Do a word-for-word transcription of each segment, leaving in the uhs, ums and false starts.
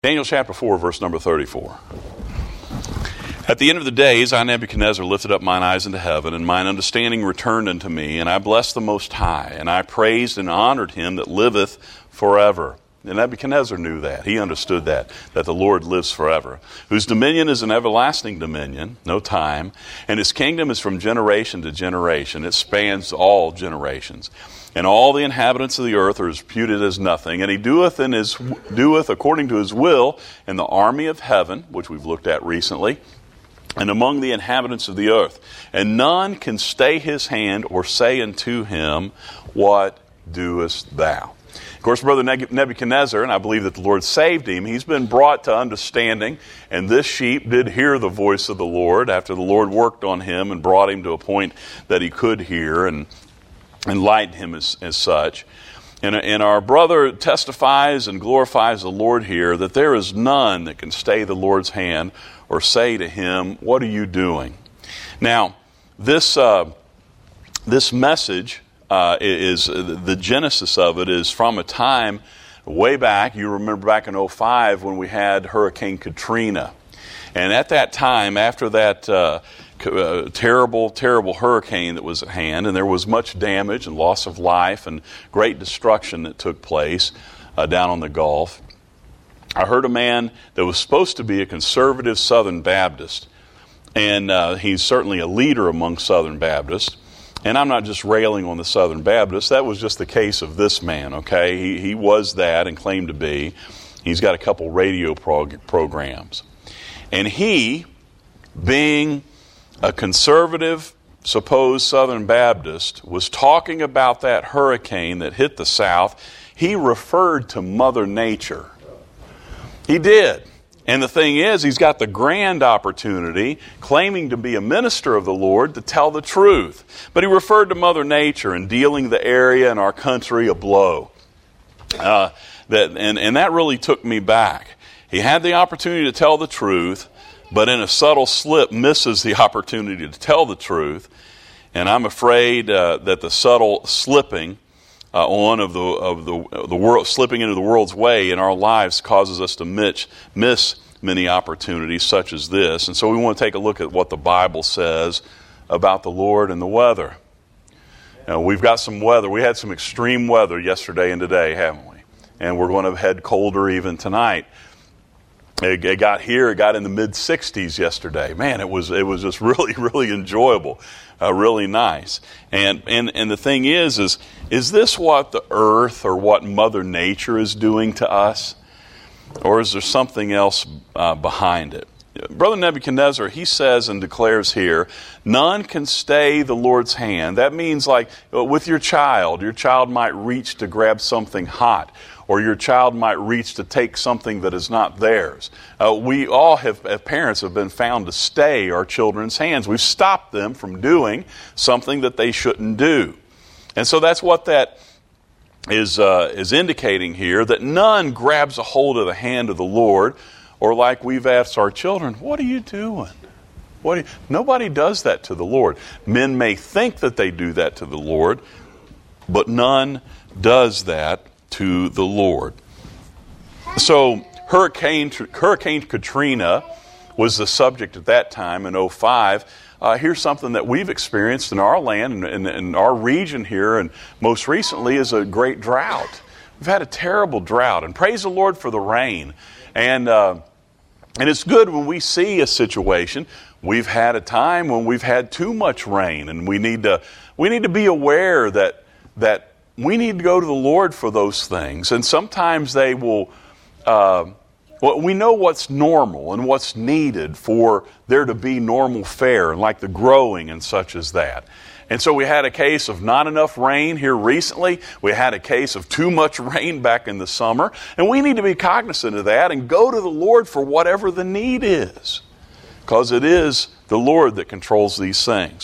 Daniel chapter four, verse number thirty-four. At the end of the days, I, Nebuchadnezzar, lifted up mine eyes into heaven, and mine understanding returned unto me, and I blessed the Most High, and I praised and honored him that liveth forever. And Nebuchadnezzar knew that. He understood that, that the Lord lives forever, whose dominion is an everlasting dominion, no time, and his kingdom is from generation to generation. It spans all generations. And all the inhabitants of the earth are reputed as nothing. And he doeth in his doeth according to his will in the army of heaven, which we've looked at recently, and among the inhabitants of the earth. And none can stay his hand or say unto him, What doest thou? Of course, Brother Nebuchadnezzar, and I believe that the Lord saved him, he's been brought to understanding, and this sheep did hear the voice of the Lord after the Lord worked on him and brought him to a point that he could hear and enlighten him as, as such. And, and our brother testifies and glorifies the Lord here that there is none that can stay the Lord's hand or say to him, What are you doing? Now, this uh, this message uh, is, the genesis of it is from a time way back. You remember back in oh five when we had Hurricane Katrina. And at that time, after that uh, uh, terrible, terrible hurricane that was at hand, and there was much damage and loss of life and great destruction that took place uh, down on the Gulf, I heard a man that was supposed to be a conservative Southern Baptist, and uh, he's certainly a leader among Southern Baptists. And I'm not just railing on the Southern Baptists. That was just the case of this man, okay? He, he was that and claimed to be. He's got a couple radio prog- programs. And he, being a conservative, supposed Southern Baptist, was talking about that hurricane that hit the South. He referred to Mother Nature. He did. And the thing is, he's got the grand opportunity, claiming to be a minister of the Lord, to tell the truth. But he referred to Mother Nature and dealing the area and our country a blow. Uh, that and, and that really took me back. He had the opportunity to tell the truth, but in a subtle slip misses the opportunity to tell the truth. And I'm afraid uh, that the subtle slipping uh, on of the of the the world, slipping into the world's way in our lives, causes us to miss, miss many opportunities such as this. And so we want to take a look at what the Bible says about the Lord and the weather. Now, we've got some weather. We had some extreme weather yesterday and today, haven't we? And we're going to head colder even tonight. It, it got here, it got in the mid sixties yesterday. Man, it was it was just really, really enjoyable, uh, really nice. And, and and the thing is, is, is this what the earth or what Mother Nature is doing to us? Or is there something else uh, behind it? Brother Nebuchadnezzar, he says and declares here, none can stay the Lord's hand. That means like with your child, your child might reach to grab something hot, or your child might reach to take something that is not theirs. Uh, we all have, as parents, have been found to stay our children's hands. We've stopped them from doing something that they shouldn't do. And so that's what that is, uh, is indicating here, that none grabs a hold of the hand of the Lord, or like we've asked our children, what are you doing? What are you? Nobody does that to the Lord. Men may think that they do that to the Lord, but none does that to the Lord. So Hurricane, Hurricane Katrina was the subject at that time in oh five. Uh, here's something that we've experienced in our land and in, in our region here, and most recently is a great drought. We've had a terrible drought, and praise the Lord for the rain. And uh, and it's good when we see a situation. We've had a time when we've had too much rain, and we need to we need to be aware that that we need to go to the Lord for those things. And sometimes they will. Uh, well, we know what's normal and what's needed for there to be normal fare, and like the growing and such as that. And so we had a case of not enough rain here recently. We had a case of too much rain back in the summer. And we need to be cognizant of that and go to the Lord for whatever the need is, because it is the Lord that controls these things.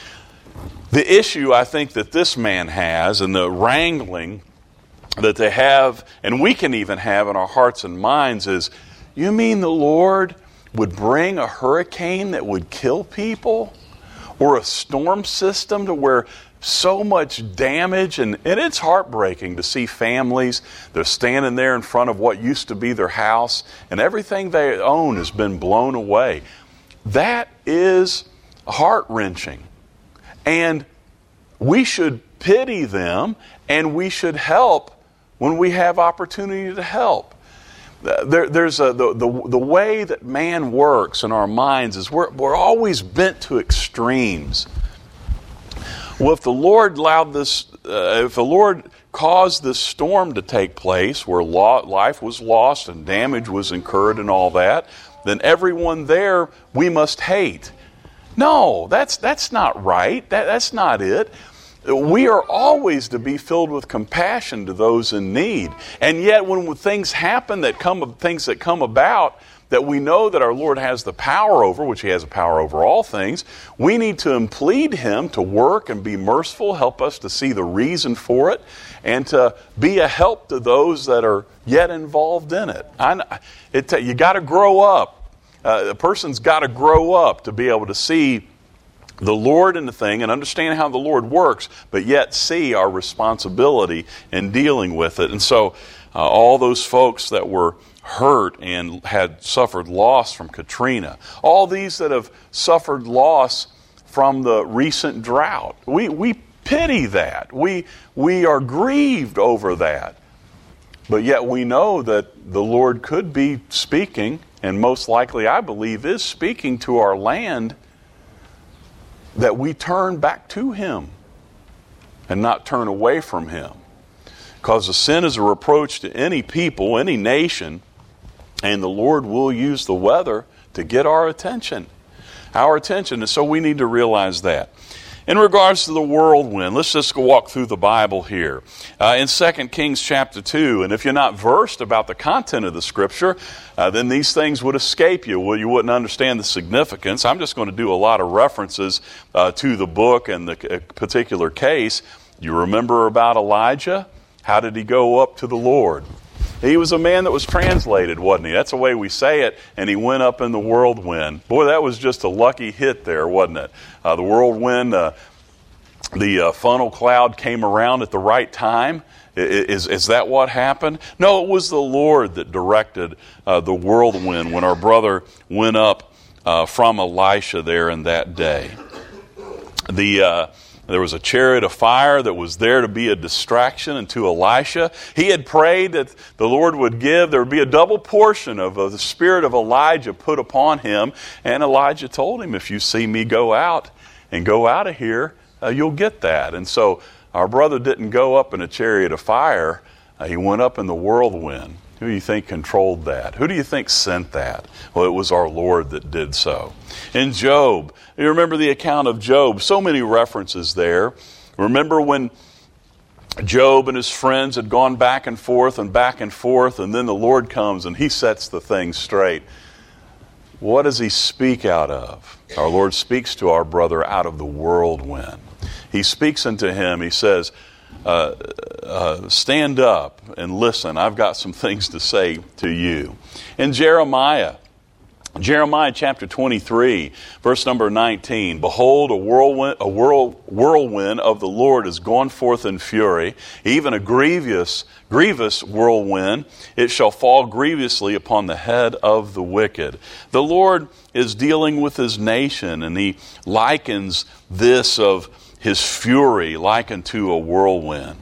The issue I think that this man has, and the wrangling that they have, and we can even have in our hearts and minds, is, you mean the Lord would bring a hurricane that would kill people? Or a storm system to where so much damage, and, and it's heartbreaking to see families, they're standing there in front of what used to be their house, and everything they own has been blown away. That is heart-wrenching. And we should pity them, and we should help when we have opportunity to help. There, there's a, the, the, the way that man works in our minds is we're, we're always bent to extremes. Well, if the Lord allowed this, uh, if the Lord caused this storm to take place where lo- life was lost and damage was incurred and all that, then everyone there we must hate. No, that's that's not right. That, that's not it. We are always to be filled with compassion to those in need. And yet when things happen, that come things that come about, that we know that our Lord has the power over, which He has the power over all things, we need to implead Him to work and be merciful, help us to see the reason for it, and to be a help to those that are yet involved in it. I, it you got to grow up. Uh, a person's got to grow up to be able to see the Lord in the thing and understand how the Lord works, but yet see our responsibility in dealing with it. And so uh, all those folks that were hurt and had suffered loss from Katrina, all these that have suffered loss from the recent drought, we, we pity that. We, we are grieved over that. But yet we know that the Lord could be speaking, and most likely I believe is speaking to our land, that we turn back to Him and not turn away from Him. Because the sin is a reproach to any people, any nation, and the Lord will use the weather to get our attention. Our attention. And so we need to realize that. In regards to the whirlwind, let's just go walk through the Bible here. Uh, in Second Kings chapter two, and if you're not versed about the content of the Scripture, uh, then these things would escape you. Well, you wouldn't understand the significance. I'm just going to do a lot of references uh, to the book and the particular case. You remember about Elijah? How did he go up to the Lord? He was a man that was translated, wasn't he? That's the way we say it. And he went up in the whirlwind. Boy, that was just a lucky hit there, wasn't it? Uh, the whirlwind, uh, the uh, funnel cloud came around at the right time. Is, is that what happened? No, it was the Lord that directed uh, the whirlwind when our brother went up uh, from Elisha there in that day. The... Uh, There was a chariot of fire that was there to be a distraction unto Elisha. He had prayed that the Lord would give, there would be a double portion of uh, the spirit of Elijah put upon him. And Elijah told him, if you see me go out and go out of here, uh, you'll get that. And so our brother didn't go up in a chariot of fire. Uh, he went up in the whirlwind. Who do you think controlled that? Who do you think sent that? Well, it was our Lord that did so. In Job, you remember the account of Job, so many references there. Remember when Job and his friends had gone back and forth and back and forth, and then the Lord comes and He sets the thing straight. What does He speak out of? Our Lord speaks to our brother out of the whirlwind. He speaks unto him, He says, Uh, uh, stand up and listen. I've got some things to say to you. In Jeremiah, Jeremiah chapter twenty-three, verse number nineteen, behold, a whirlwind, a whirl, whirlwind of the Lord is gone forth in fury, even a grievous, grievous whirlwind. It shall fall grievously upon the head of the wicked. The Lord is dealing with His nation, and He likens this of His fury like unto a whirlwind.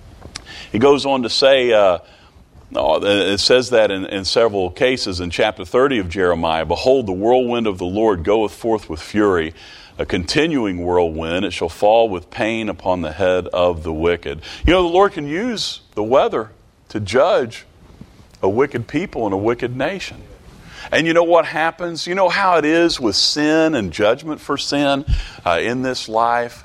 He goes on to say, uh, oh, it says that in, in several cases in chapter thirty of Jeremiah, behold, the whirlwind of the Lord goeth forth with fury, a continuing whirlwind, it shall fall with pain upon the head of the wicked. You know, the Lord can use the weather to judge a wicked people and a wicked nation. And you know what happens? You know how it is with sin and judgment for sin uh, in this life?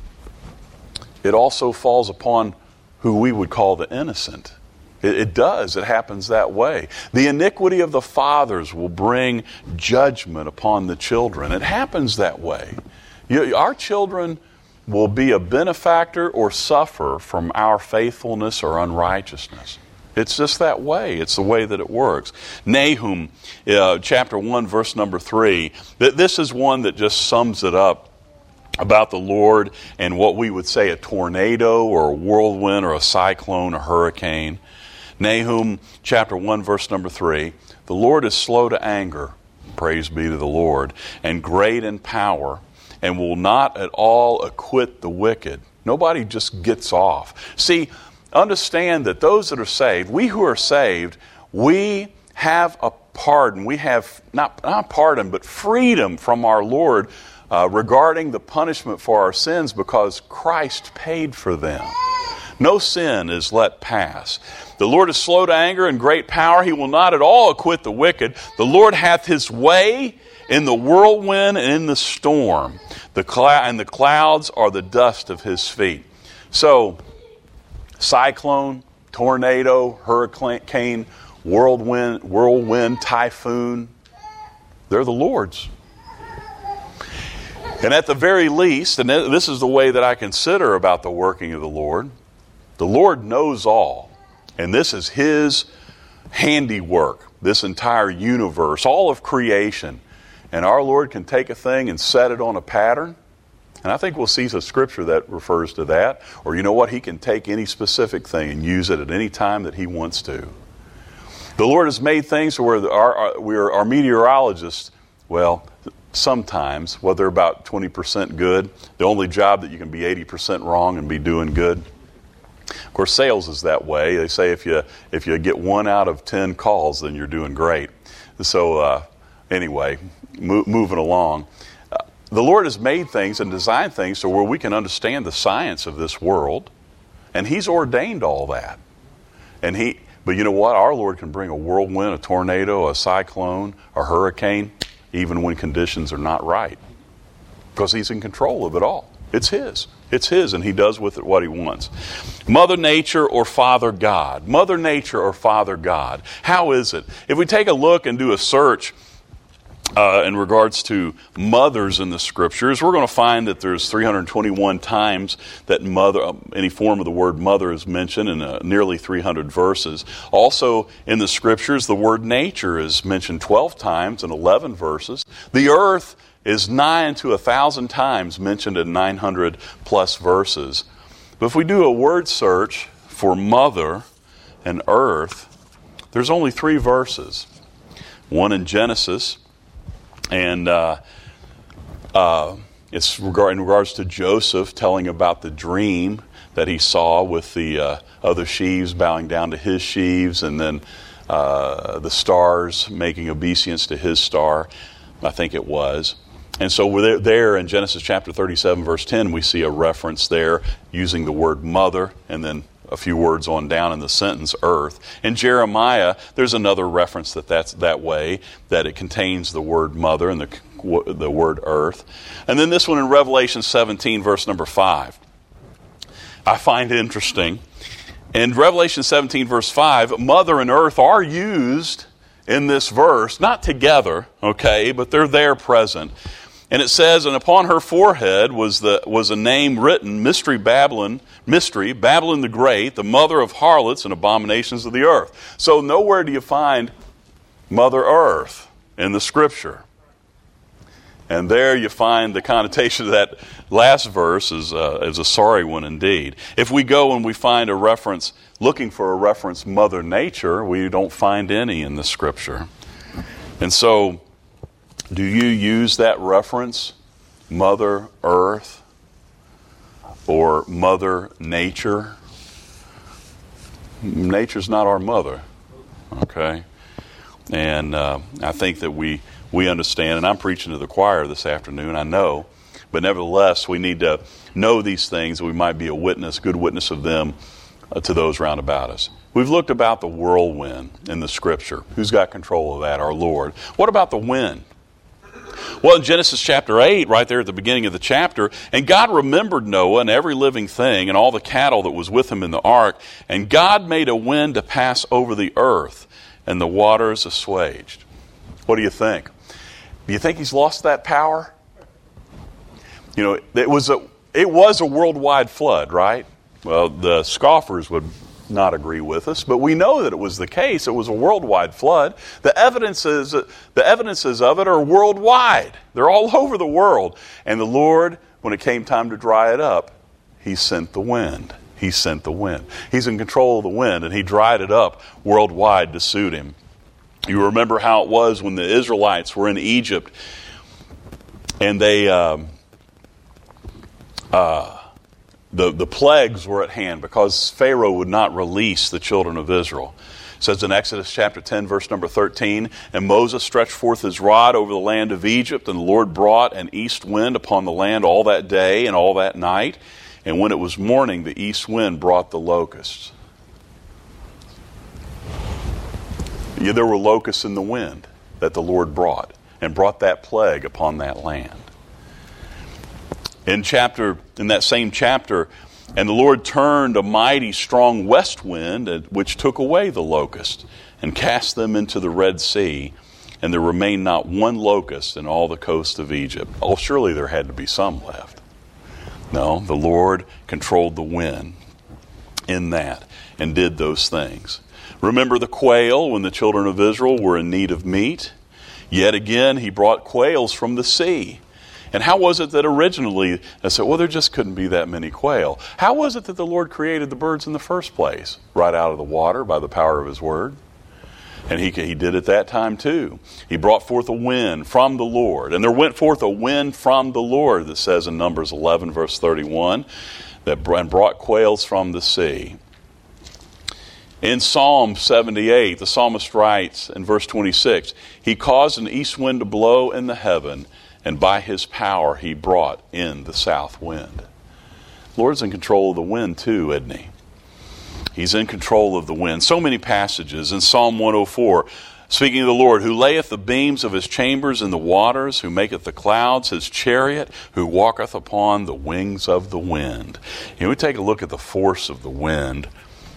It also falls upon who we would call the innocent. It, it does. It happens that way. The iniquity of the fathers will bring judgment upon the children. It happens that way. You, our children will be a benefactor or suffer from our faithfulness or unrighteousness. It's just that way. It's the way that it works. Nahum, uh, chapter one, verse number three. This is one that just sums it up about the Lord and what we would say a tornado or a whirlwind or a cyclone or hurricane. Nahum chapter one, verse number three, the Lord is slow to anger, praise be to the Lord, and great in power, and will not at all acquit the wicked. Nobody just gets off. See, understand that those that are saved, we who are saved, we have a pardon. We have not, not pardon, but freedom from our Lord uh, regarding the punishment for our sins because Christ paid for them. No sin is let pass. The Lord is slow to anger and great power. He will not at all acquit the wicked. The Lord hath his way in the whirlwind and in the storm. The clou- and the clouds are the dust of his feet. So, cyclone, tornado, hurricane, whirlwind, whirlwind, typhoon, they're the Lord's. And at the very least, and this is the way that I consider about the working of the Lord, the Lord knows all. And this is his handiwork, this entire universe, all of creation. And our Lord can take a thing and set it on a pattern. And I think we'll see a scripture that refers to that. Or you know what? He can take any specific thing and use it at any time that he wants to. The Lord has made things where our, our, we're, our meteorologists, well, sometimes, well, they're about twenty percent good. The only job that you can be eighty percent wrong and be doing good. Of course, sales is that way. They say if you if you get one out of ten calls, then you're doing great. So uh, anyway, mo- moving along. Uh, the Lord has made things and designed things so where we can understand the science of this world. And he's ordained all that. And he... But you know what? Our Lord can bring a whirlwind, a tornado, a cyclone, a hurricane, even when conditions are not right. Because he's in control of it all. It's his. It's his, and he does with it what he wants. Mother Nature or Father God? Mother Nature or Father God? How is it? If we take a look and do a search uh, in regards to mothers in the Scriptures, we're going to find that there's three hundred twenty-one times that mother, uh, any form of the word mother is mentioned in uh, nearly three hundred verses. Also in the Scriptures, the word nature is mentioned twelve times in eleven verses. The earth is nigh unto a thousand times mentioned in nine hundred plus verses. But if we do a word search for mother and earth, there's only three verses. One in Genesis, and uh, uh, it's regard, in regards to Joseph telling about the dream that he saw with the uh, other sheaves bowing down to his sheaves, and then uh, the stars making obeisance to his star, I think it was. And so we're there in Genesis chapter thirty-seven, verse ten, we see a reference there using the word mother, and then a few words on down in the sentence, earth. In Jeremiah, there's another reference that that's that way, that it contains the word mother and the, the word earth. And then this one in Revelation seventeen, verse number five. I find it interesting. In Revelation seventeen, verse five, mother and earth are used in this verse, not together, okay, but they're there present. And it says, and upon her forehead was the was a name written, Mystery Babylon, Mystery, Babylon the Great, the mother of harlots and abominations of the earth. So nowhere do you find Mother Earth in the Scripture. And there you find the connotation of that last verse is, uh, is a sorry one indeed. If we go and we find a reference, looking for a reference, Mother Nature, we don't find any in the Scripture. And so, do you use that reference, Mother Earth or Mother Nature? Nature's not our mother, okay? And uh, I think that we, we understand, and I'm preaching to the choir this afternoon, I know, but nevertheless, we need to know these things, we might be a witness, good witness of them uh, to those round about us. We've looked about the whirlwind in the Scripture. Who's got control of that? Our Lord. What about the wind? Well, in Genesis chapter eight, right there at the beginning of the chapter, and God remembered Noah and every living thing and all the cattle that was with him in the ark, and God made a wind to pass over the earth, and the waters assuaged. What do you think? Do you think he's lost that power? You know, it was a it was a worldwide flood, right? Well, the scoffers would not agree with us, but we know that it was the case. It was a worldwide flood. The evidences, the evidences of it are worldwide. They're all over the world. And the Lord when it came time to dry it up, he sent the wind. He sent the wind. He's in control of the wind, and he dried it up worldwide to suit him. You remember how it was when the Israelites were in Egypt, and they um, uh, the the plagues were at hand because Pharaoh would not release the children of Israel. It says in Exodus chapter ten, verse number thirteen, and Moses stretched forth his rod over the land of Egypt, and the Lord brought an east wind upon the land all that day and all that night. And when it was morning, the east wind brought the locusts. Yeah, there were locusts in the wind that the Lord brought, and brought that plague upon that land. In chapter, in that same chapter, and the Lord turned a mighty strong west wind, which took away the locusts, and cast them into the Red Sea, and there remained not one locust in all the coast of Egypt. Oh, surely there had to be some left. No, the Lord controlled the wind in that and did those things. Remember the quail when the children of Israel were in need of meat? Yet again, he brought quails from the sea. And how was it that originally, I said, well, there just couldn't be that many quail. How was it that the Lord created the birds in the first place? Right out of the water by the power of his word. And he, he did at that time too. He brought forth a wind from the Lord. And there went forth a wind from the Lord, that says in Numbers eleven, verse thirty-one, that and brought quails from the sea. In Psalm seventy-eight, the psalmist writes in verse twenty-six, he caused an east wind to blow in the heaven, and by his power he brought in the south wind. The Lord's in control of the wind too, isn't he? He's in control of the wind. So many passages in Psalm one oh four, speaking of the Lord, who layeth the beams of his chambers in the waters, who maketh the clouds his chariot, who walketh upon the wings of the wind. You know, we take a look at the force of the wind.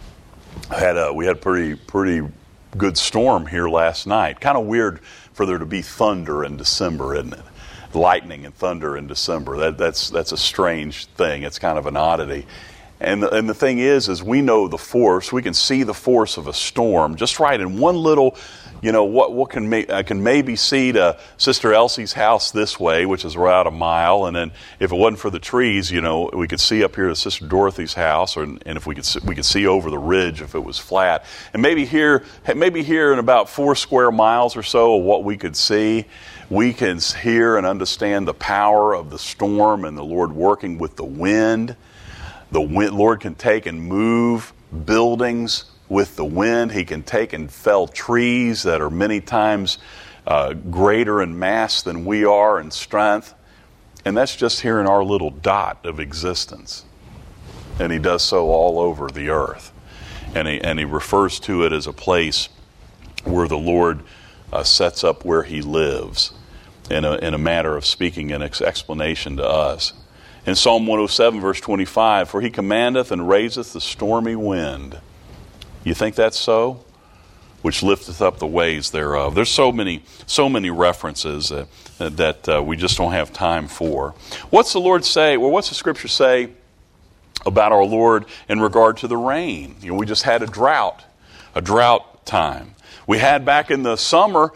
Had a, we had a pretty, pretty good storm here last night. Kind of weird for there to be thunder in December, isn't it? Lightning and thunder in December. That, that's, that's a strange thing. It's kind of an oddity. And the, and the thing is, is we know the force. We can see the force of a storm just right in one little, you know, what what can ma- I can maybe see to Sister Elsie's house this way, which is about a mile. And then if it wasn't for the trees, you know, we could see up here to Sister Dorothy's house, or and if we could see, we could see over the ridge if it was flat. And maybe here, maybe here in about four square miles or so of what we could see, we can hear and understand the power of the storm and the Lord working with the wind. The wind, Lord can take and move buildings with the wind. He can take and fell trees that are many times uh, greater in mass than we are in strength. And that's just here in our little dot of existence. And he does so all over the earth. And he, and he refers to it as a place where the Lord uh, sets up where he lives in a, in a matter of speaking an ex- explanation to us. In Psalm one oh seven, verse twenty-five, for he commandeth and raiseth the stormy wind. You think that's so? Which lifteth up the waves thereof. There's so many, so many references uh, that uh, we just don't have time for. What's the Lord say? Well, what's the Scripture say about our Lord in regard to the rain? You know, we just had a drought, a drought time. We had back in the summer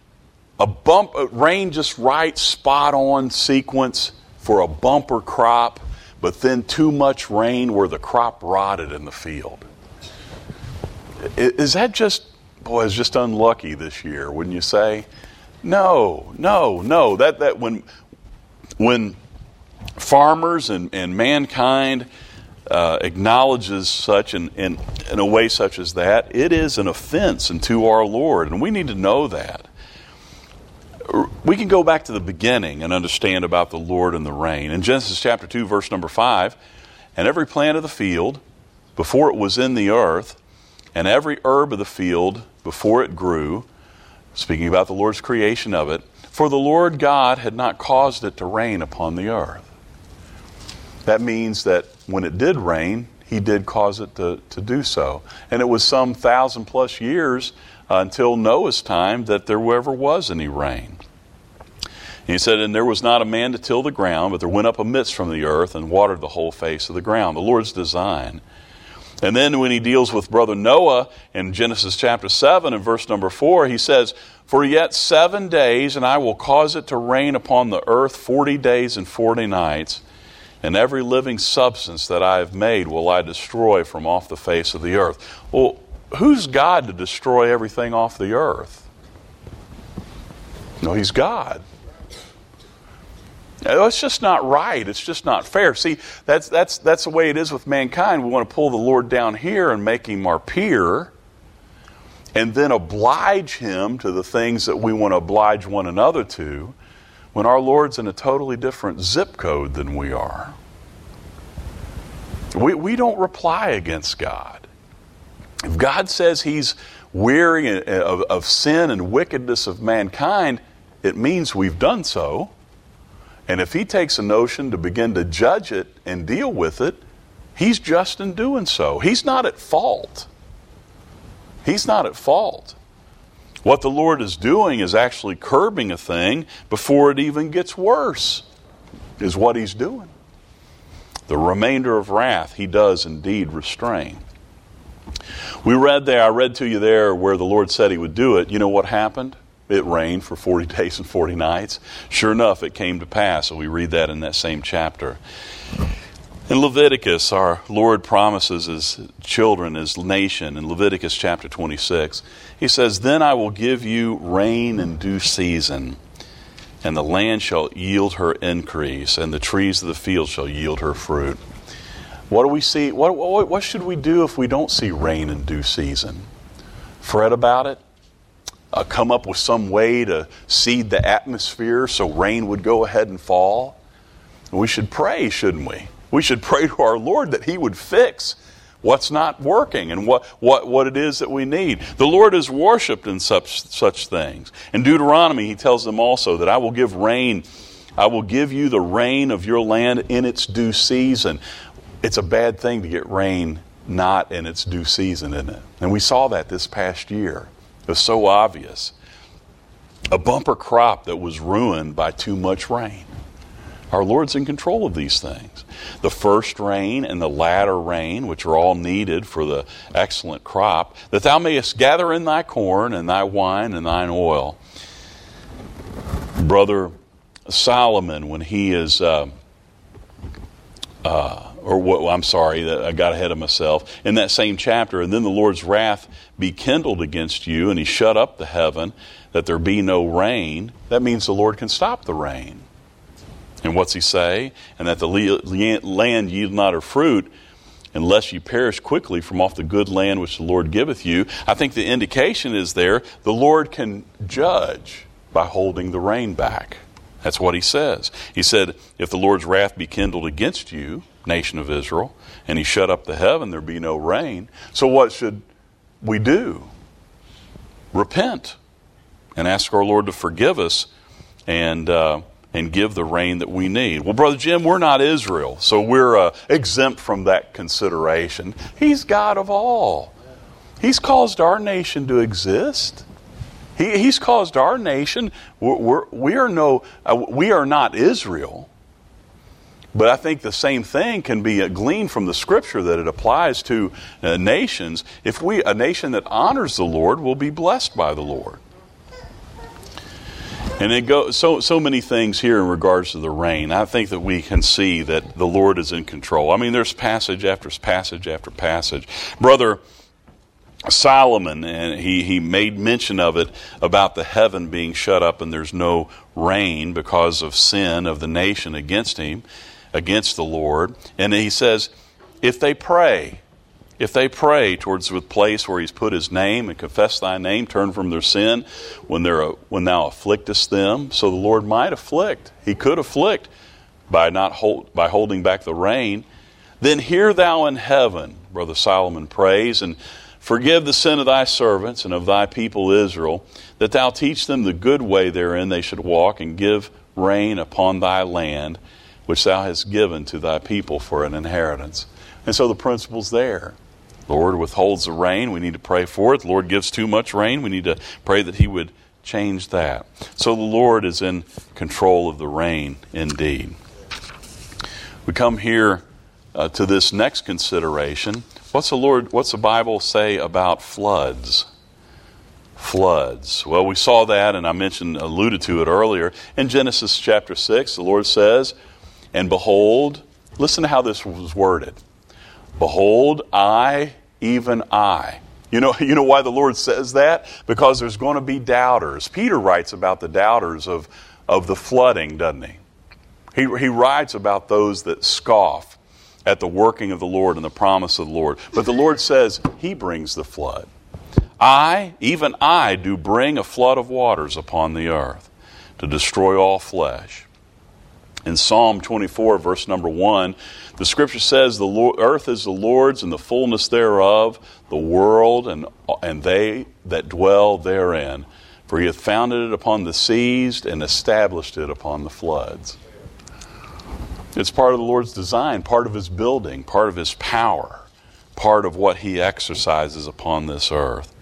a bump, a rain just right, spot on sequence for a bumper crop, but then too much rain where the crop rotted in the field. Is that just, boy, it's just unlucky this year, wouldn't you say? No, no, no. That that when when farmers and, and mankind uh, acknowledges such in, in in a way such as that, it is an offense unto our Lord, and we need to know that. We can go back to the beginning and understand about the Lord and the rain. In Genesis chapter two, verse number five, and every plant of the field, before it was in the earth, and every herb of the field, before it grew, speaking about the Lord's creation of it, for the Lord God had not caused it to rain upon the earth. That means that when it did rain, he did cause it to, to do so. And it was some thousand plus years uh, until Noah's time that there ever was any rain. And he said, and there was not a man to till the ground, but there went up a mist from the earth and watered the whole face of the ground. The Lord's design. And then when he deals with brother Noah in Genesis chapter seven and verse number four, he says, for yet seven days, and I will cause it to rain upon the earth forty days and forty nights, and every living substance that I have made will I destroy from off the face of the earth. Well, who's God to destroy everything off the earth? No, He's God. It's just not right. It's just not fair. See, that's that's that's the way it is with mankind. We want to pull the Lord down here and make Him our peer, and then oblige Him to the things that we want to oblige one another to, when our Lord's in a totally different zip code than we are. We, we don't reply against God. If God says He's weary of, of sin and wickedness of mankind, it means we've done so. And if He takes a notion to begin to judge it and deal with it, He's just in doing so. He's not at fault. He's not at fault. What the Lord is doing is actually curbing a thing before it even gets worse, is what He's doing. The remainder of wrath He does indeed restrain. We read there, I read to you there where the Lord said He would do it. You know what happened? It rained for forty days and forty nights. Sure enough, it came to pass. So we read that in that same chapter. In Leviticus, our Lord promises His children, His nation, in Leviticus chapter twenty-six, He says, "Then I will give you rain in due season, and the land shall yield her increase, and the trees of the field shall yield her fruit." What do we see? What, what, what should we do if we don't see rain in due season? Fret about it? Uh, come up with some way to seed the atmosphere so rain would go ahead and fall? We should pray, shouldn't we? We should pray to our Lord that He would fix what's not working and what, what, what it is that we need. The Lord is worshipped in such, such things. In Deuteronomy, He tells them also that I will give rain, I will give you the rain of your land in its due season. It's a bad thing to get rain not in its due season, isn't it? And we saw that this past year. It was so obvious. A bumper crop that was ruined by too much rain. Our Lord's in control of these things. The first rain and the latter rain, which are all needed for the excellent crop, that thou mayest gather in thy corn and thy wine and thine oil. Brother Solomon, when he is... Uh, uh, Or what, I'm sorry, I got ahead of myself. In that same chapter, and then the Lord's wrath be kindled against you, and He shut up the heaven, that there be no rain. That means the Lord can stop the rain. And what's He say? And that the land yield not her fruit, unless you perish quickly from off the good land which the Lord giveth you. I think the indication is there, the Lord can judge by holding the rain back. That's what He says. He said, if the Lord's wrath be kindled against you, nation of Israel, and He shut up the heaven, there be no rain. So what should we do? Repent and ask our Lord to forgive us and uh, and give the rain that we need. Well, Brother Jim, we're not Israel, so we're uh, exempt from that consideration. He's God of all. He's caused our nation to exist. He, he's caused our nation. We're, we're, we are no. Uh, we are not Israel. But I think the same thing can be gleaned from the Scripture that it applies to uh, nations. If we, a nation that honors the Lord will be blessed by the Lord. And it goes so so many things here in regards to the rain. I think that we can see that the Lord is in control. I mean, there's passage after passage after passage. Brother Solomon, and he, he made mention of it about the heaven being shut up and there's no rain because of sin of the nation against him. Against the Lord. And he says, if they pray, if they pray towards the place where He's put His name and confess thy name, turn from their sin, when they're when thou afflictest them, so the Lord might afflict. He could afflict by not hold, by holding back the rain. Then hear thou in heaven, Brother Solomon prays, and forgive the sin of thy servants and of thy people Israel, that thou teach them the good way therein they should walk, and give rain upon thy land, which thou hast given to thy people for an inheritance. And so the principle's there. The Lord withholds the rain. We need to pray for it. The Lord gives too much rain. We need to pray that He would change that. So the Lord is in control of the rain indeed. We come here uh, to this next consideration. What's the Lord, what's the Bible say about floods? Floods. Well, we saw that, and I mentioned, alluded to it earlier. In Genesis chapter six, the Lord says, and behold, Listen to how this was worded. Behold, I, even I. You know, you know why the Lord says that? Because there's going to be doubters. Peter writes about the doubters of, of the flooding, doesn't he? He, he writes about those that scoff at the working of the Lord and the promise of the Lord. But the Lord says He brings the flood. I, even I, do bring a flood of waters upon the earth to destroy all flesh. In Psalm twenty-four, verse number one, the Scripture says, the Lord, earth is the Lord's and the fullness thereof, the world and, and they that dwell therein. For He hath founded it upon the seas and established it upon the floods. It's part of the Lord's design, part of His building, part of His power, part of what He exercises upon this earth.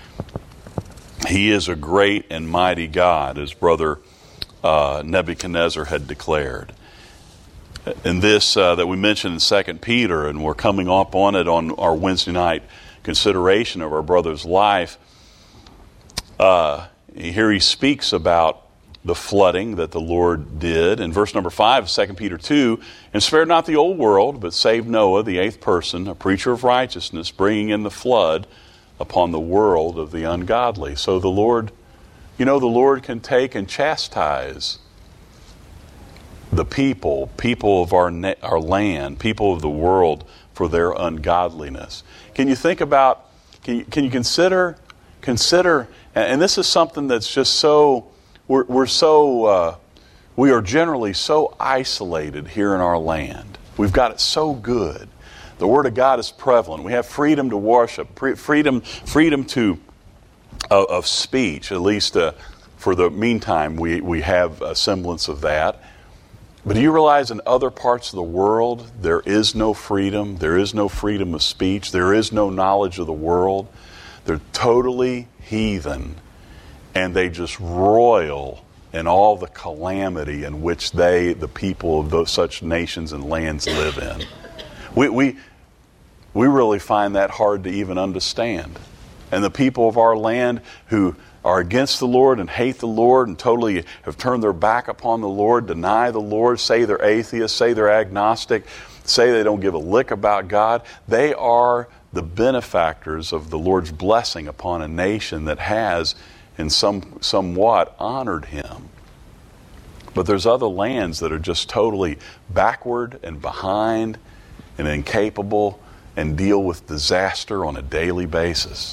He is a great and mighty God, as Brother uh, Nebuchadnezzar had declared. And this uh, that we mentioned in Second Peter, and we're coming up on it on our Wednesday night consideration of our brother's life, uh, here he speaks about the flooding that the Lord did. In verse number five of Second Peter two, and spared not the old world, but saved Noah, the eighth person, a preacher of righteousness, bringing in the flood upon the world of the ungodly. So the Lord, you know, the Lord can take and chastise the people, people of our na- our land, people of the world for their ungodliness. Can you think about, can you, can you consider, consider, and, and this is something that's just so, we're, we're so, uh, we are generally so isolated here in our land. We've got it so good. The Word of God is prevalent. We have freedom to worship, freedom, freedom to uh, of speech. At least uh, for the meantime, we we have a semblance of that. But do you realize in other parts of the world there is no freedom? There is no freedom of speech. There is no knowledge of the world. They're totally heathen, and they just roil in all the calamity in which they, the people of those such nations and lands, live in. We we we really find that hard to even understand. And the people of our land who are against the Lord and hate the Lord and totally have turned their back upon the Lord, deny the Lord, say they're atheists, say they're agnostic, say they don't give a lick about God, they are the benefactors of the Lord's blessing upon a nation that has in some somewhat honored Him. But there's other lands that are just totally backward and behind and incapable and deal with disaster on a daily basis.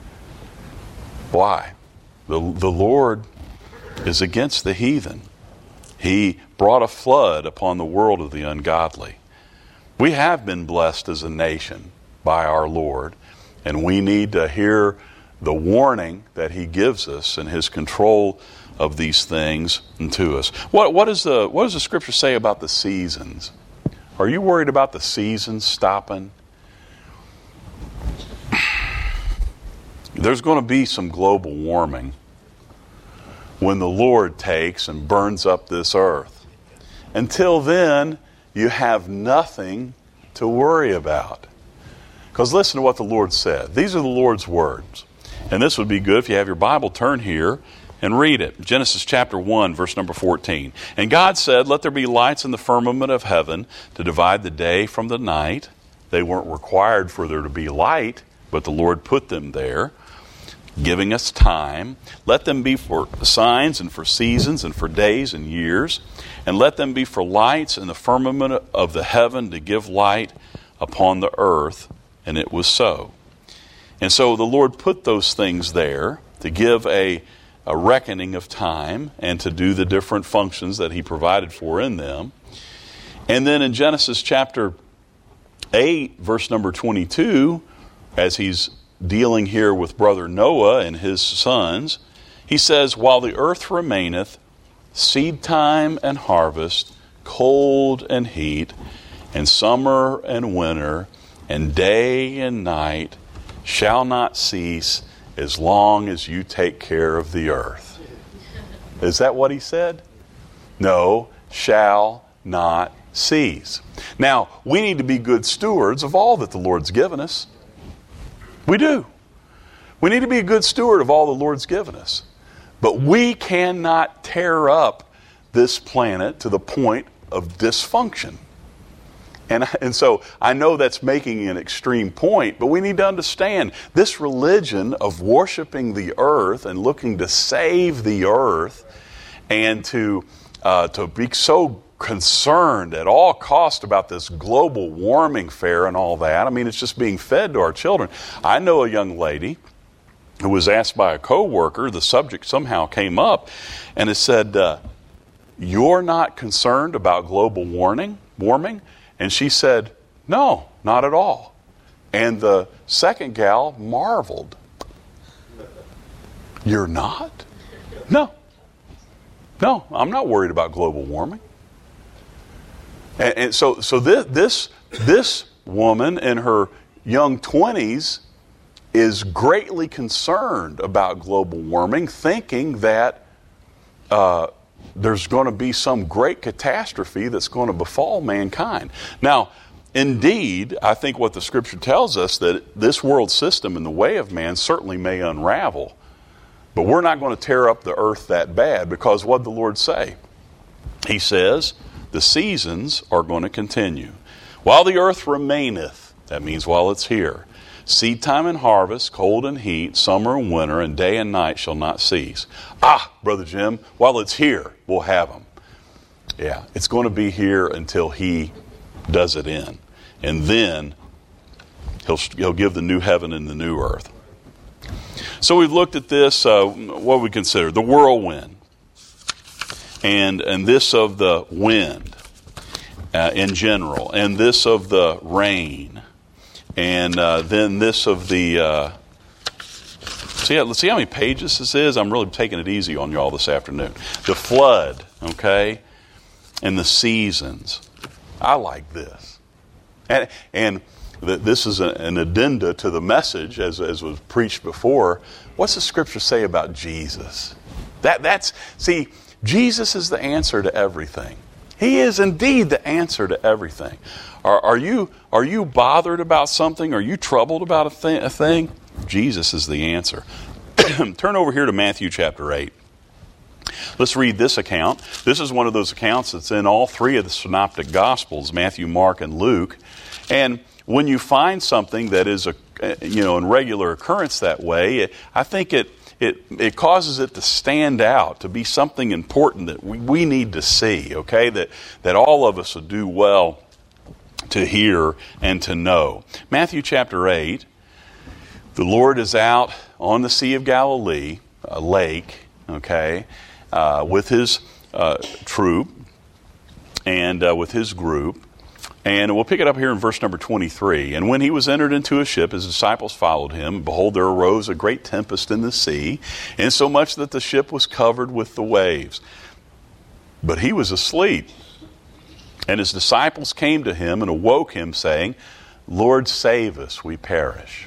Why? The, the Lord is against the heathen. He brought a flood upon the world of the ungodly. We have been blessed as a nation by our Lord, and we need to hear the warning that He gives us and His control of these things to us. What, what, is the, what does the Scripture say about the seasons? Are you worried about the seasons stopping? There's going to be some global warming when the Lord takes and burns up this earth. Until then, you have nothing to worry about. Because listen to what the Lord said. These are the Lord's words. And this would be good if you have your Bible, turn here and read it. Genesis chapter one, verse number fourteen. And God said, let there be lights in the firmament of heaven to divide the day from the night. They weren't required for there to be light, but the Lord put them there, giving us time. Let them be for signs and for seasons and for days and years. And let them be for lights in the firmament of the heaven to give light upon the earth. And it was so. And so the Lord put those things there to give a, a reckoning of time and to do the different functions that He provided for in them. And then in Genesis chapter eight, verse number twenty-two, as He's dealing here with brother Noah and his sons, He says, while the earth remaineth, seed time and harvest, cold and heat, and summer and winter, and day and night shall not cease as long as you take care of the earth. Is that what He said? No, shall not cease. Now, we need to be good stewards of all that the Lord's given us. We do. We need to be a good steward of all the Lord's given us. But we cannot tear up this planet to the point of dysfunction. And, and so I know that's making an extreme point, but we need to understand this religion of worshiping the earth and looking to save the earth and to, uh, to be so concerned at all cost about this global warming fair and all that. I mean, it's just being fed to our children. I know a young lady who was asked by a coworker, the subject somehow came up, and it said, uh, "You're not concerned about global warming, warming?" And she said, "No, not at all." And the second gal marveled. "You're not?" "No. No, I'm not worried about global warming." And, and so, so this, this, this woman in her young twenties is greatly concerned about global warming, thinking that uh, there's going to be some great catastrophe that's going to befall mankind. Now, indeed, I think what the Scripture tells us, that this world system and the way of man certainly may unravel. But we're not going to tear up the earth that bad, because what did the Lord say? He says, the seasons are going to continue. While the earth remaineth, that means while it's here, seed time and harvest, cold and heat, summer and winter, and day and night shall not cease. Ah, Brother Jim, while it's here, we'll have them. Yeah, it's going to be here until He does it in. And then He'll, he'll give the new heaven and the new earth. So we've looked at this, uh, what we consider the whirlwind. And, and this of the wind uh, in general. And this of the rain. And uh, then this of the, uh, see, let's see how many pages this is. I'm really taking it easy on you all this afternoon. The flood, okay, and the seasons. I like this. And, and th- this is a, an addenda to the message, as, as was preached before. What's the Scripture say about Jesus? That That's, see, Jesus is the answer to everything. He is indeed the answer to everything. Are, are you are you bothered about something? Are you troubled about a, th- a thing? Jesus is the answer. Turn over here to Matthew chapter eight. Let's read this account. This is one of those accounts that's in all three of the synoptic Gospels, Matthew, Mark, and Luke. And when you find something that is a you know in regular occurrence that way, it, I think it It, it causes it to stand out, to be something important that we, we need to see, okay? That, that all of us would do well to hear and to know. Matthew chapter eight, the Lord is out on the Sea of Galilee, a lake, okay, uh, with His uh, troop and uh, with His group. And we'll pick it up here in verse number twenty-three. And when He was entered into a ship, His disciples followed Him. Behold, there arose a great tempest in the sea, insomuch that the ship was covered with the waves. But He was asleep. And His disciples came to Him and awoke Him, saying, Lord, save us, we perish.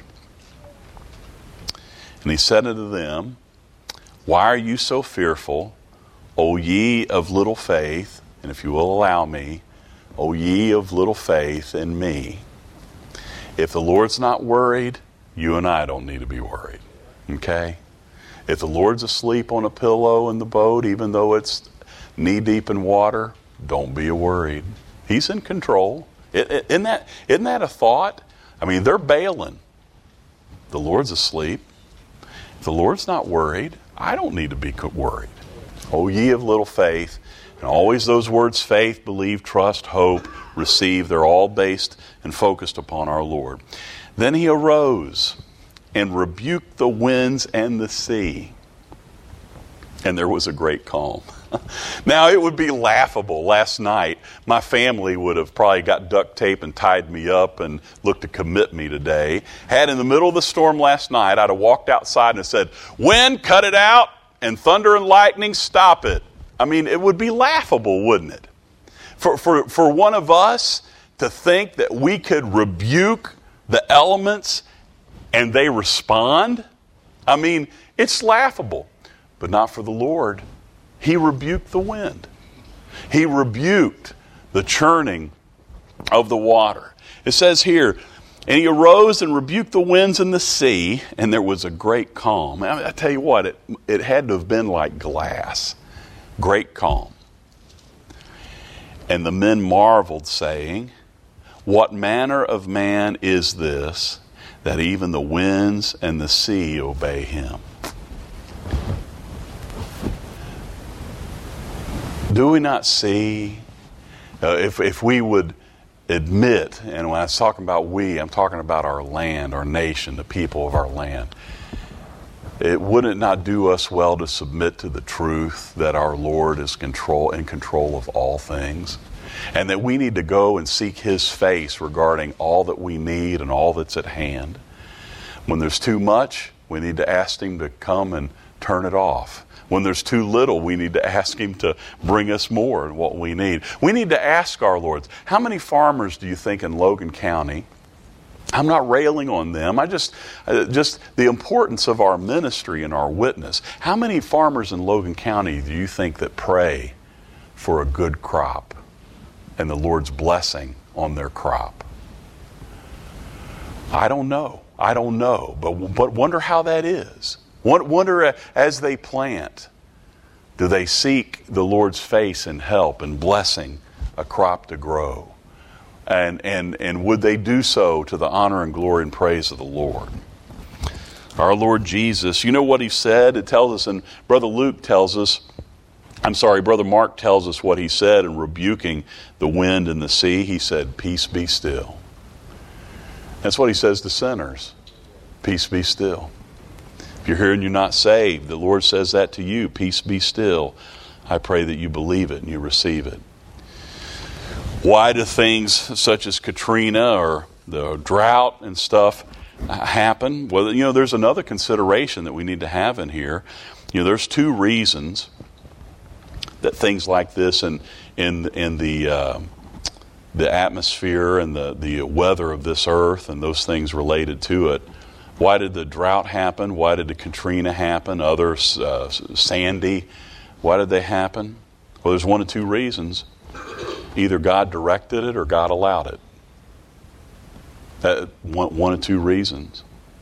And He said unto them, Why are you so fearful, O ye of little faith? And if you will allow me, O ye of little faith in me. If the Lord's not worried, you and I don't need to be worried. Okay? If the Lord's asleep on a pillow in the boat, even though it's knee-deep in water, don't be worried. He's in control. It, it, isn't that, isn't that a thought? I mean, they're bailing. The Lord's asleep. If the Lord's not worried, I don't need to be worried. O ye of little faith. And always those words, faith, believe, trust, hope, receive, they're all based and focused upon our Lord. Then He arose and rebuked the winds and the sea. And there was a great calm. Now, it would be laughable. Last night, my family would have probably got duct tape and tied me up and looked to commit me today. Had in the middle of the storm last night, I'd have walked outside and said, wind, cut it out, and thunder and lightning, stop it. I mean, it would be laughable, wouldn't it? For, for, for one of us to think that we could rebuke the elements and they respond. I mean, it's laughable, but not for the Lord. He rebuked the wind. He rebuked the churning of the water. It says here, and He arose and rebuked the winds and the sea, and there was a great calm. I, mean, I tell you what, it, it had to have been like glass. Great calm. And the men marveled, saying, What manner of man is this, that even the winds and the sea obey him? Do we not see, uh, if, if we would admit, and when I was talking about we, I'm talking about our land, our nation, the people of our land. It would it not do us well to submit to the truth that our Lord is control in control of all things, and that we need to go and seek His face regarding all that we need and all that's at hand. When there's too much, we need to ask Him to come and turn it off. When there's too little, we need to ask Him to bring us more in what we need. We need to ask our Lord, how many farmers do you think in Logan County? I'm not railing on them. I just, uh, just the importance of our ministry and our witness. How many farmers in Logan County do you think that pray for a good crop and the Lord's blessing on their crop? I don't know. I don't know. But, but wonder how that is. Wonder as they plant, do they seek the Lord's face and help and blessing a crop to grow? And, and, and would they do so to the honor and glory and praise of the Lord? Our Lord Jesus, you know what He said? It tells us, and Brother Luke tells us, I'm sorry, Brother Mark tells us what He said in rebuking the wind and the sea. He said, peace be still. That's what He says to sinners. Peace be still. If you're here and you're not saved, the Lord says that to you. Peace be still. I pray that you believe it and you receive it. Why do things such as Katrina or the drought and stuff happen? Well, you know, there's another consideration that we need to have in here. You know, there's two reasons that things like this and in in the uh, the atmosphere and the the weather of this earth and those things related to it. Why did the drought happen? Why did the Katrina happen? Others, uh, Sandy, why did they happen? Well, there's one of two reasons. Either God directed it or God allowed it. That, one, one of two reasons.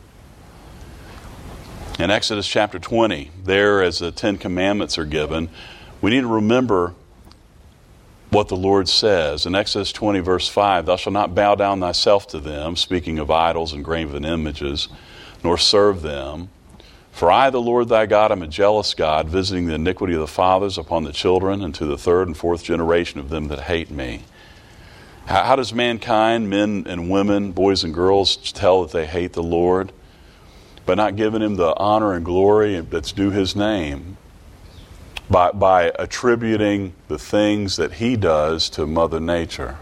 In Exodus chapter twenty, there as the Ten Commandments are given, we need to remember what the Lord says. In Exodus twenty verse five, thou shalt not bow down thyself to them, speaking of idols and graven images, nor serve them. For I, the Lord thy God, am a jealous God, visiting the iniquity of the fathers upon the children, and to the third and fourth generation of them that hate me. How, how does mankind, men and women, boys and girls, tell that they hate the Lord? By not giving Him the honor and glory that's due His name. By, by attributing the things that He does to Mother Nature.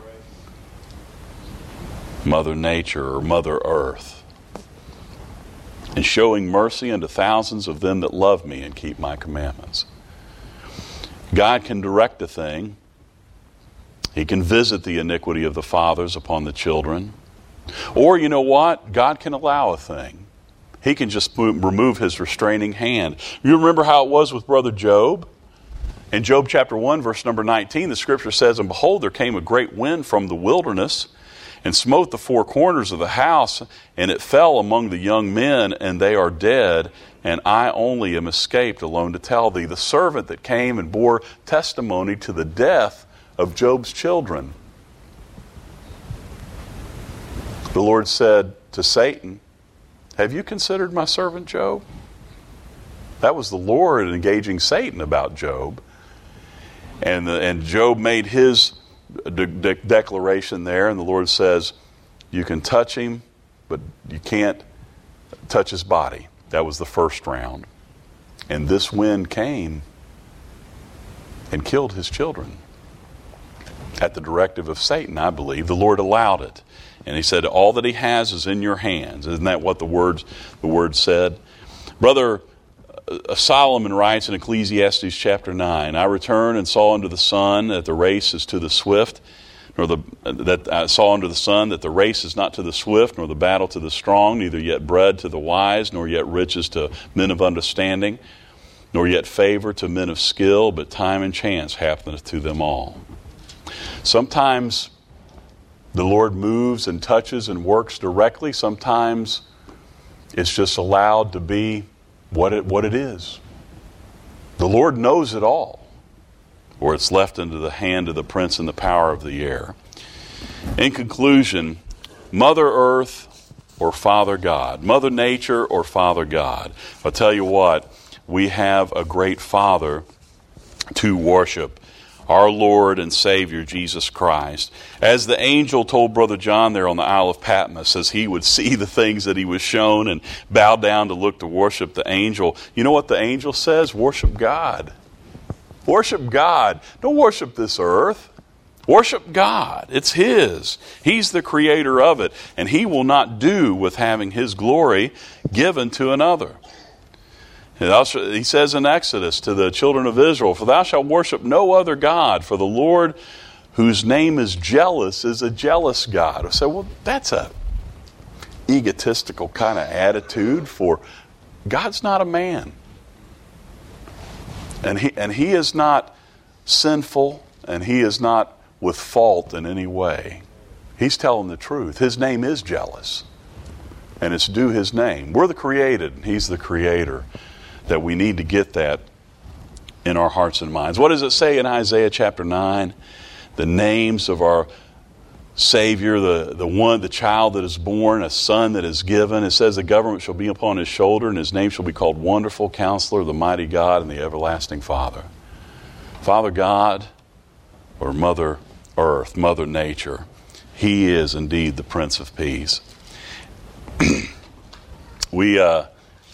Mother Nature or Mother Earth. And showing mercy unto thousands of them that love me and keep my commandments. God can direct a thing. He can visit the iniquity of the fathers upon the children. Or, you know what? God can allow a thing. He can just remove His restraining hand. You remember how it was with Brother Job? In Job chapter one, verse number nineteen, the Scripture says, and behold, there came a great wind from the wilderness, and smote the four corners of the house, and it fell among the young men, and they are dead, and I only am escaped alone to tell thee. The servant that came and bore testimony to the death of Job's children. The Lord said to Satan, have you considered my servant Job? That was the Lord engaging Satan about Job. And, the, and Job made his De- de- declaration there, and the Lord says you can touch him, but you can't touch his body. That was the first round. And this wind came and killed his children at the directive of Satan, I believe. The Lord allowed it, and He said all that He has is in your hands. Isn't that what the words the word said? Brother Uh, Solomon writes in Ecclesiastes chapter nine, I returned and saw under the sun that the race is to the swift, nor the that I saw under the sun that the race is not to the swift, nor the battle to the strong, neither yet bread to the wise, nor yet riches to men of understanding, nor yet favor to men of skill, but time and chance happeneth to them all. Sometimes the Lord moves and touches and works directly. Sometimes it's just allowed to be What it, what it is. The Lord knows it all, or it's left into the hand of the prince and the power of the air. In conclusion, Mother Earth or Father God, Mother Nature or Father God. I'll tell you what, we have a great Father to worship, our Lord and Savior, Jesus Christ. As the angel told Brother John there on the Isle of Patmos, as he would see the things that he was shown and bow down to look to worship the angel, you know what the angel says? Worship God. Worship God. Don't worship this earth. Worship God. It's His. He's the creator of it, and He will not do with having His glory given to another. He says in Exodus to the children of Israel, "For thou shalt worship no other God, for the Lord whose name is jealous is a jealous God." I say, well, that's a egotistical kind of attitude, for God's not a man. And he, and he is not sinful, and He is not with fault in any way. He's telling the truth. His name is jealous, and it's due His name. We're the created, and He's the creator. That we need to get that in our hearts and minds. What does it say in Isaiah chapter nine? The names of our Savior, the, the one, the child that is born, a son that is given. It says the government shall be upon His shoulder, and His name shall be called Wonderful Counselor, the Mighty God, and the Everlasting Father. Father God, or Mother Earth, Mother Nature, He is indeed the Prince of Peace. we uh,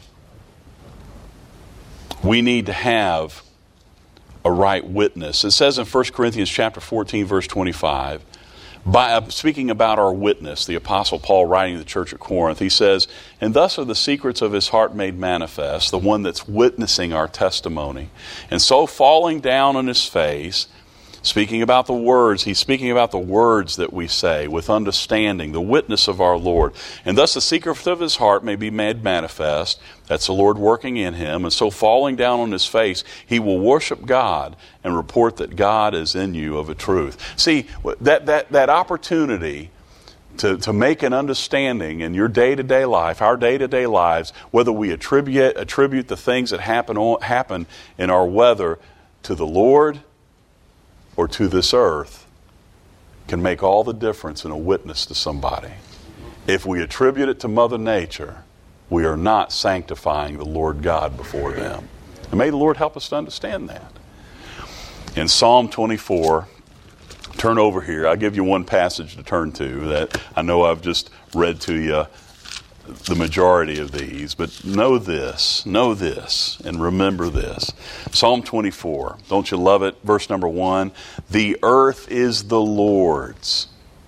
we need to have a right witness. It says in First Corinthians chapter fourteen, verse twenty-five, by uh, speaking about our witness, the Apostle Paul writing to the church at Corinth, he says, "And thus are the secrets of his heart made manifest," the one that's witnessing our testimony. And so falling down on his face, speaking about the words, he's speaking about the words that we say with understanding, the witness of our Lord. "And thus the secret of his heart may be made manifest," that's the Lord working in him. And so falling down on his face, he will worship God and report that God is in you of a truth. See, that that that opportunity to, to make an understanding in your day-to-day life, our day-to-day lives, whether we attribute attribute the things that happen on, happen in our weather to the Lord or to this earth, can make all the difference in a witness to somebody. If we attribute it to Mother Nature, we are not sanctifying the Lord God before them. And may the Lord help us to understand that. In Psalm twenty-four, turn over here. I'll give you one passage to turn to that I know I've just read to you the majority of these, but know this, know this, and remember this. Psalm twenty-four, don't you love it? Verse number one, "The earth is the Lord's."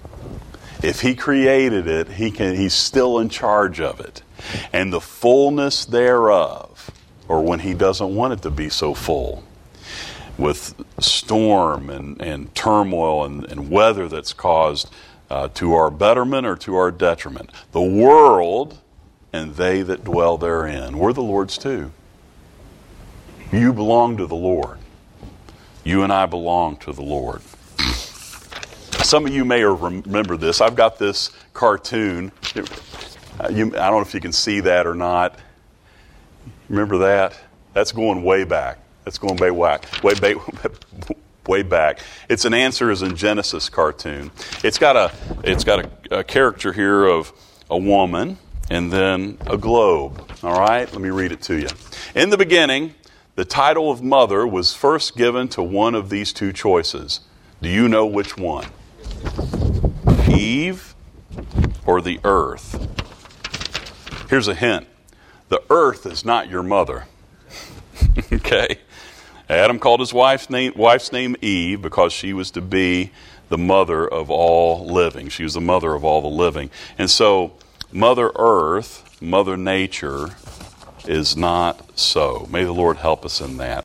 If He created it, He can, He's still in charge of it. "And the fullness thereof," or when He doesn't want it to be so full, with storm and, and turmoil and, and weather that's caused Uh, to our betterment or to our detriment. "The world and they that dwell therein." We're the Lord's too. You belong to the Lord. You and I belong to the Lord. Some of you may remember this. I've got this cartoon. It, uh, you, I don't know if you can see that or not. Remember that? That's going way back. That's going way back. Way back. Way back. It's an Answers in Genesis cartoon. It's got a it's got a, a character here of a woman and then a globe. All right, let me read it to you. "In the beginning, the title of mother was first given to one of these two choices. Do you know which one? Eve or the earth?" Here's a hint. The earth is not your mother. Okay? Adam called his wife's name, wife's name Eve because she was to be the mother of all living. She was the mother of all the living. And so Mother Earth, Mother Nature, is not so. May the Lord help us in that.